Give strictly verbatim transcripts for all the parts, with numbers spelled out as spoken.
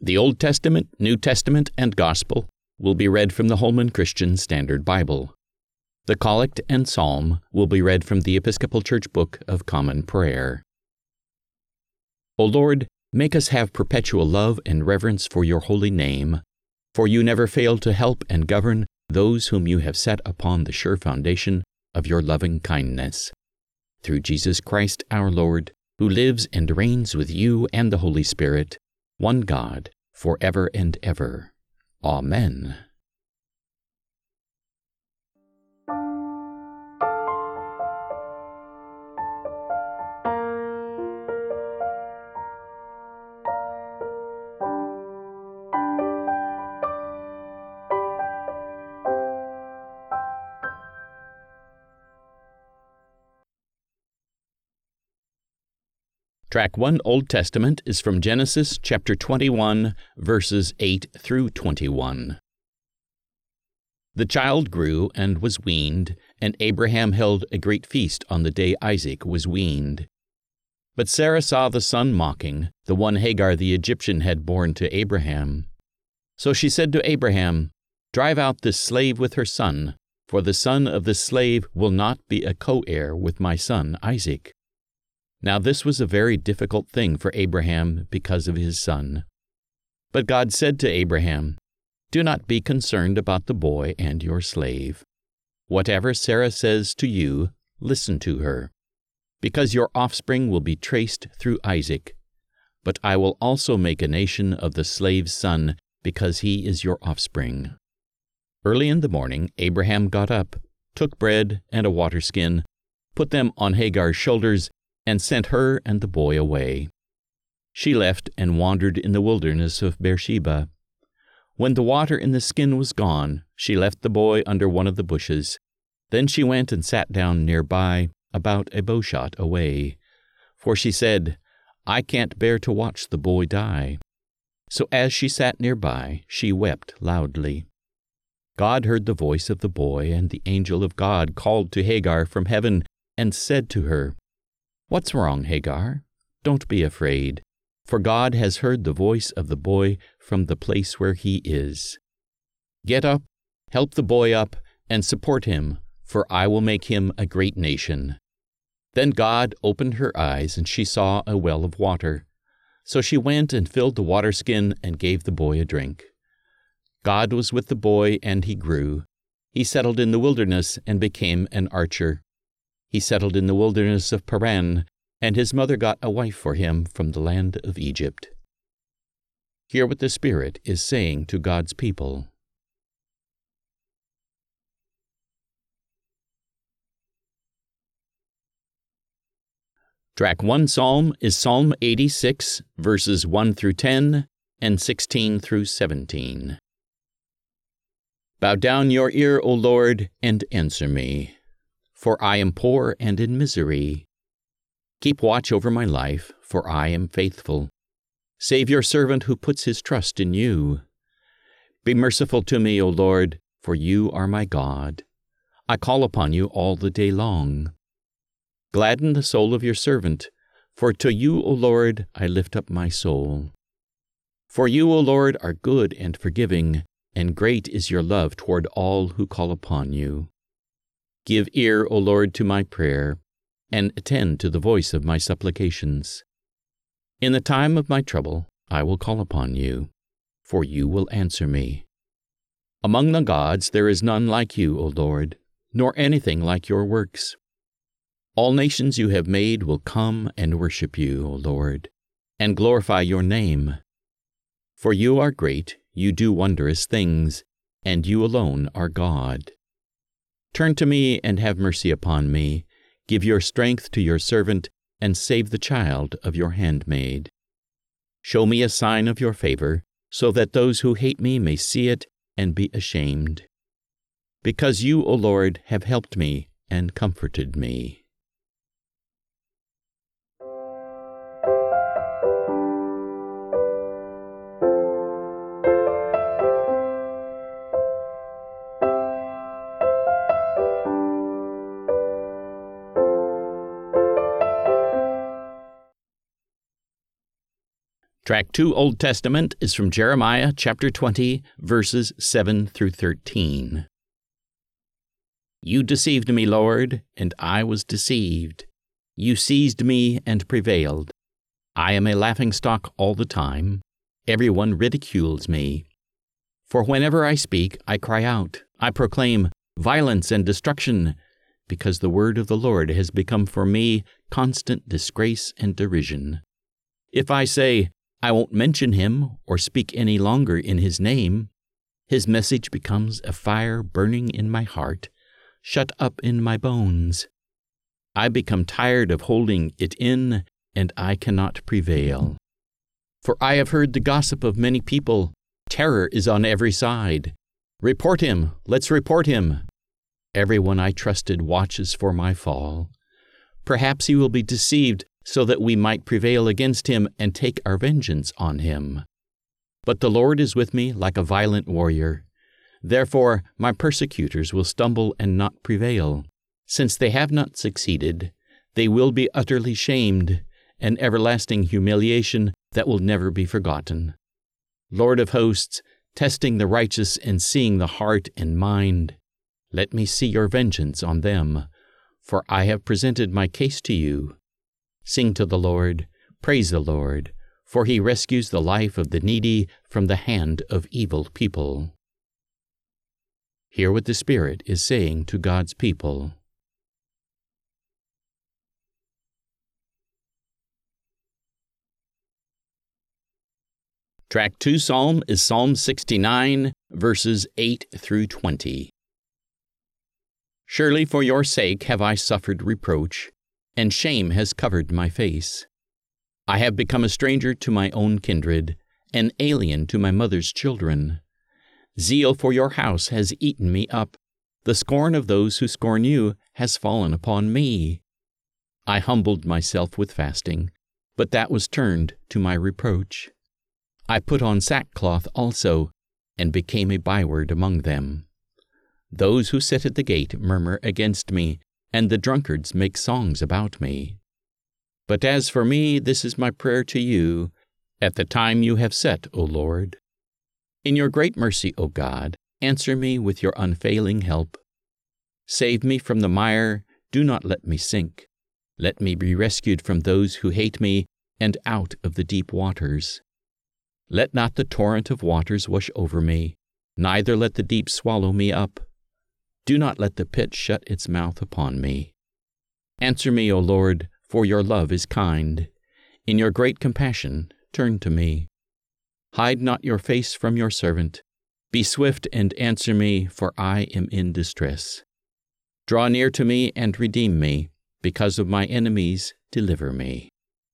The Old Testament, New Testament, and Gospel will be read from the Holman Christian Standard Bible. The Collect and Psalm will be read from the Episcopal Church Book of Common Prayer. O Lord, make us have perpetual love and reverence for your holy name, for you never fail to help and govern those whom you have set upon the sure foundation of your loving kindness. Through Jesus Christ our Lord, who lives and reigns with you and the Holy Spirit, one God, for ever and ever. Amen. Track one Old Testament is from Genesis chapter twenty-one, verses eight through twenty-one. The child grew and was weaned, and Abraham held a great feast on the day Isaac was weaned. But Sarah saw the son mocking, the one Hagar the Egyptian had borne to Abraham. So she said to Abraham, "Drive out this slave with her son, for the son of this slave will not be a co-heir with my son Isaac." Now this was a very difficult thing for Abraham because of his son. But God said to Abraham, "Do not be concerned about the boy and your slave. Whatever Sarah says to you, listen to her, because your offspring will be traced through Isaac. But I will also make a nation of the slave's son, because he is your offspring." Early in the morning Abraham got up, took bread and a water skin, put them on Hagar's shoulders, and sent her and the boy away. She left and wandered in the wilderness of Beersheba. When the water in the skin was gone, she left the boy under one of the bushes. Then she went and sat down nearby, about a bowshot away. For she said, "I can't bear to watch the boy die." So as she sat nearby, she wept loudly. God heard the voice of the boy, and the angel of God called to Hagar from heaven and said to her, "What's wrong, Hagar? Don't be afraid, for God has heard the voice of the boy from the place where he is. Get up, help the boy up, and support him, for I will make him a great nation." Then God opened her eyes, and she saw a well of water. So she went and filled the water skin and gave the boy a drink. God was with the boy, and he grew. He settled in the wilderness and became an archer. He settled in the wilderness of Paran, and his mother got a wife for him from the land of Egypt. Hear what the Spirit is saying to God's people. Track one Psalm is Psalm eighty-six, verses one through ten and sixteen through seventeen. Bow down your ear, O Lord, and answer me, for I am poor and in misery. Keep watch over my life, for I am faithful. Save your servant who puts his trust in you. Be merciful to me, O Lord, for you are my God. I call upon you all the day long. Gladden the soul of your servant, for to you, O Lord, I lift up my soul. For you, O Lord, are good and forgiving, and great is your love toward all who call upon you. Give ear, O Lord, to my prayer, and attend to the voice of my supplications. In the time of my trouble I will call upon you, for you will answer me. Among the gods there is none like you, O Lord, nor anything like your works. All nations you have made will come and worship you, O Lord, and glorify your name. For you are great, you do wondrous things, and you alone are God. Turn to me and have mercy upon me. Give your strength to your servant, and save the child of your handmaid. Show me a sign of your favor, so that those who hate me may see it and be ashamed. Because you, O Lord, have helped me and comforted me. Track two Old Testament is from Jeremiah chapter twenty, verses seven through thirteen. You deceived me, Lord, and I was deceived. You seized me and prevailed. I am a laughingstock all the time. Everyone ridicules me. For whenever I speak, I cry out. I proclaim violence and destruction, because the word of the Lord has become for me constant disgrace and derision. If I say, I won't mention him or speak any longer in his name, his message becomes a fire burning in my heart, shut up in my bones. I become tired of holding it in, and I cannot prevail. For I have heard the gossip of many people. Terror is on every side. Report him, let's report him. Everyone I trusted watches for my fall. Perhaps he will be deceived so that we might prevail against him and take our vengeance on him. But the Lord is with me like a violent warrior. Therefore my persecutors will stumble and not prevail. Since they have not succeeded, they will be utterly shamed, an everlasting humiliation that will never be forgotten. Lord of hosts, testing the righteous and seeing the heart and mind, let me see your vengeance on them, for I have presented my case to you. Sing to the Lord, praise the Lord, for he rescues the life of the needy from the hand of evil people. Hear what the Spirit is saying to God's people. Track two Psalm is Psalm sixty-nine, verses eight through twenty. Surely for your sake have I suffered reproach, and shame has covered my face. I have become a stranger to my own kindred, an alien to my mother's children. Zeal for your house has eaten me up. The scorn of those who scorn you has fallen upon me. I humbled myself with fasting, but that was turned to my reproach. I put on sackcloth also, and became a byword among them. Those who sit at the gate murmur against me, and the drunkards make songs about me. But as for me, this is my prayer to you, at the time you have set, O Lord. In your great mercy, O God, answer me with your unfailing help. Save me from the mire, do not let me sink. Let me be rescued from those who hate me, and out of the deep waters. Let not the torrent of waters wash over me, neither let the deep swallow me up. Do not let the pit shut its mouth upon me. Answer me, O Lord, for your love is kind. In your great compassion, turn to me. Hide not your face from your servant. Be swift and answer me, for I am in distress. Draw near to me and redeem me. Because of my enemies, deliver me.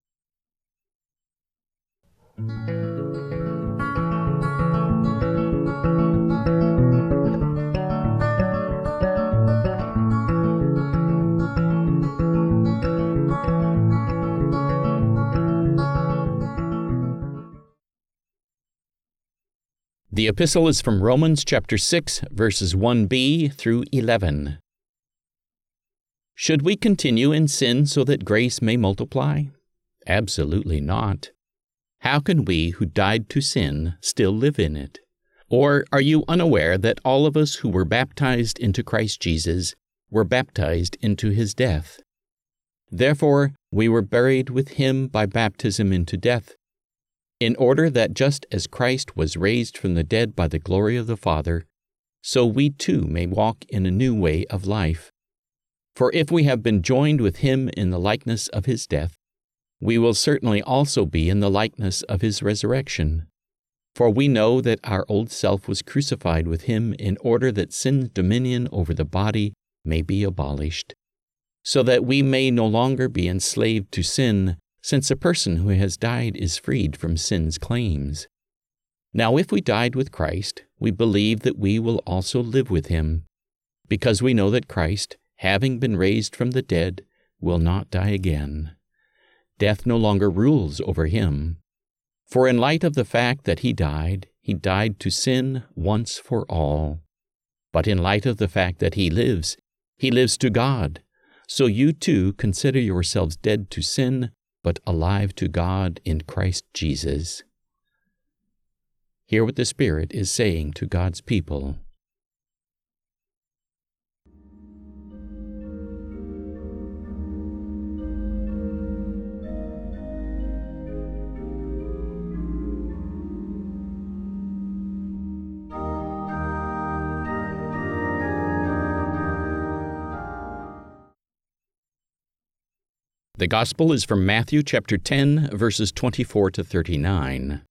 The epistle is from Romans chapter six, verses one b through eleven. Should we continue in sin so that grace may multiply? Absolutely not. How can we who died to sin still live in it? Or are you unaware that all of us who were baptized into Christ Jesus were baptized into his death? Therefore, we were buried with him by baptism into death, in order that just as Christ was raised from the dead by the glory of the Father, so we too may walk in a new way of life. For if we have been joined with him in the likeness of his death, we will certainly also be in the likeness of his resurrection. For we know that our old self was crucified with him in order that sin's dominion over the body may be abolished, so that we may no longer be enslaved to sin, since a person who has died is freed from sin's claims. Now if we died with Christ, we believe that we will also live with him, because we know that Christ, having been raised from the dead, will not die again. Death no longer rules over him. For in light of the fact that he died, he died to sin once for all. But in light of the fact that he lives, he lives to God. So you too consider yourselves dead to sin, but alive to God in Christ Jesus. Hear what the Spirit is saying to God's people. The Gospel is from Matthew chapter ten, verses twenty-four to thirty-nine.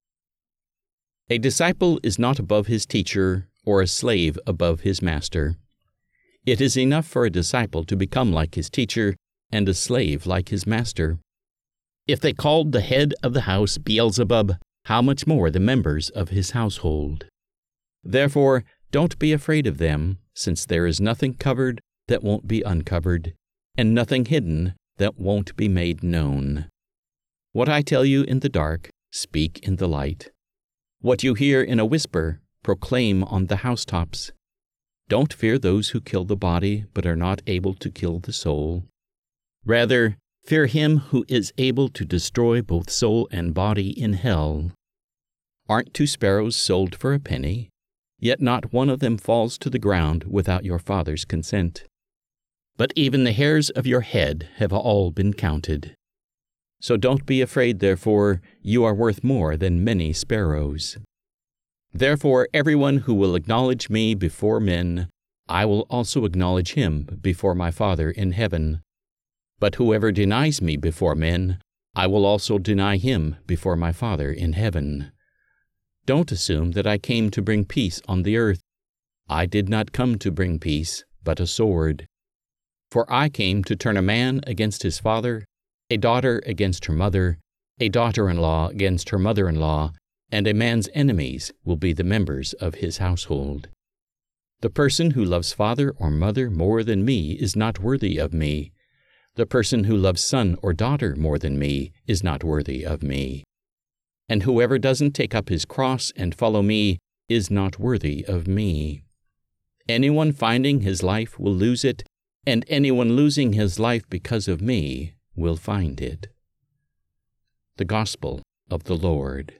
A disciple is not above his teacher, or a slave above his master. It is enough for a disciple to become like his teacher, and a slave like his master. If they called the head of the house Beelzebub, how much more the members of his household? Therefore, don't be afraid of them, since there is nothing covered that won't be uncovered, and nothing hidden that won't be made known. What I tell you in the dark, speak in the light. What you hear in a whisper, proclaim on the housetops. Don't fear those who kill the body, but are not able to kill the soul. Rather, fear him who is able to destroy both soul and body in hell. Aren't two sparrows sold for a penny? Yet not one of them falls to the ground without your Father's consent. But even the hairs of your head have all been counted. So don't be afraid, therefore, you are worth more than many sparrows. Therefore, everyone who will acknowledge me before men, I will also acknowledge him before my Father in heaven. But whoever denies me before men, I will also deny him before my Father in heaven. Don't assume that I came to bring peace on the earth. I did not come to bring peace, but a sword. For I came to turn a man against his father, a daughter against her mother, a daughter-in-law against her mother-in-law, and a man's enemies will be the members of his household. The person who loves father or mother more than me is not worthy of me. The person who loves son or daughter more than me is not worthy of me. And whoever doesn't take up his cross and follow me is not worthy of me. Anyone finding his life will lose it, and anyone losing his life because of me will find it. The Gospel of the Lord.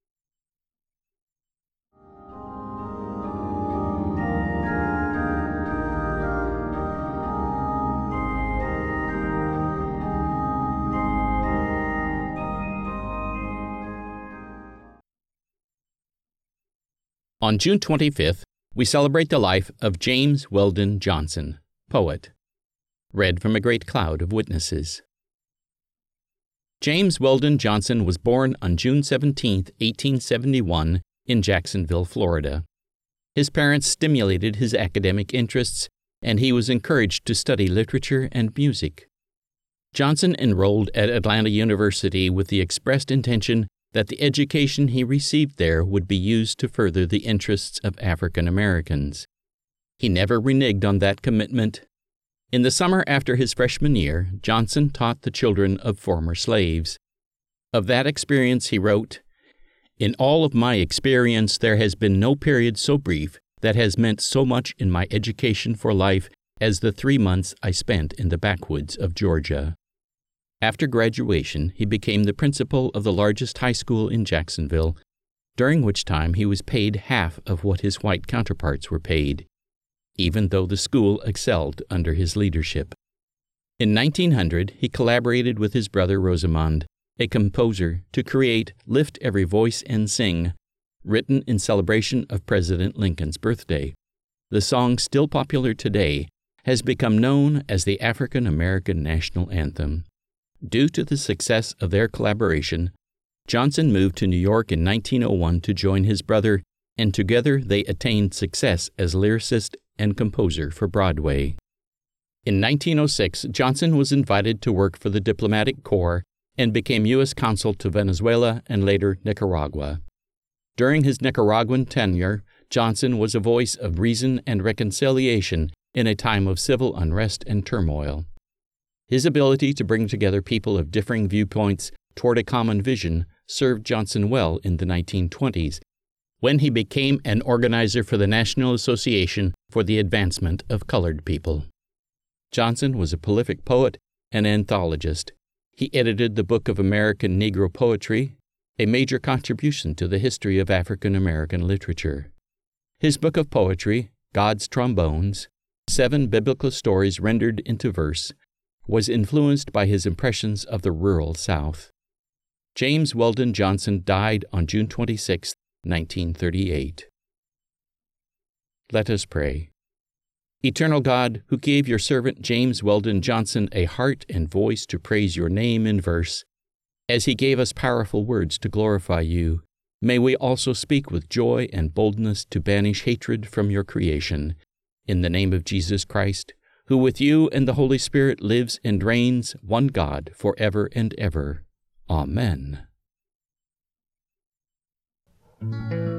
On June twenty-fifth, we celebrate the life of James Weldon Johnson, poet. Read from a great cloud of witnesses. James Weldon Johnson was born on June seventeenth, eighteen seventy-one, in Jacksonville, Florida. His parents stimulated his academic interests, and he was encouraged to study literature and music. Johnson enrolled at Atlanta University with the expressed intention that the education he received there would be used to further the interests of African Americans. He never reneged on that commitment. In the summer after his freshman year, Johnson taught the children of former slaves. Of that experience he wrote, "In all of my experience there has been no period so brief that has meant so much in my education for life as the three months I spent in the backwoods of Georgia." After graduation, he became the principal of the largest high school in Jacksonville, during which time he was paid half of what his white counterparts were paid, even though the school excelled under his leadership. In nineteen hundred, he collaborated with his brother Rosamond, a composer, to create "Lift Every Voice and Sing," written in celebration of President Lincoln's birthday. The song, still popular today, has become known as the African American National Anthem. Due to the success of their collaboration, Johnson moved to New York in nineteen oh one to join his brother, and together they attained success as lyricist and composer for Broadway. In nineteen oh six, Johnson was invited to work for the diplomatic corps and became U S consul to Venezuela and later Nicaragua. During his Nicaraguan tenure, Johnson was a voice of reason and reconciliation in a time of civil unrest and turmoil. His ability to bring together people of differing viewpoints toward a common vision served Johnson well in the nineteen twenties, when he became an organizer for the National Association for the Advancement of Colored People. Johnson was a prolific poet and anthologist. He edited the Book of American Negro Poetry, a major contribution to the history of African American literature. His book of poetry, God's Trombones, Seven Biblical Stories Rendered into Verse, was influenced by his impressions of the rural South. James Weldon Johnson died on June twenty-sixth, nineteen thirty-eight. Let us pray. Eternal God, who gave your servant James Weldon Johnson a heart and voice to praise your name in verse, as he gave us powerful words to glorify you, may we also speak with joy and boldness to banish hatred from your creation. In the name of Jesus Christ, who with you and the Holy Spirit lives and reigns, one God, forever and ever. Amen.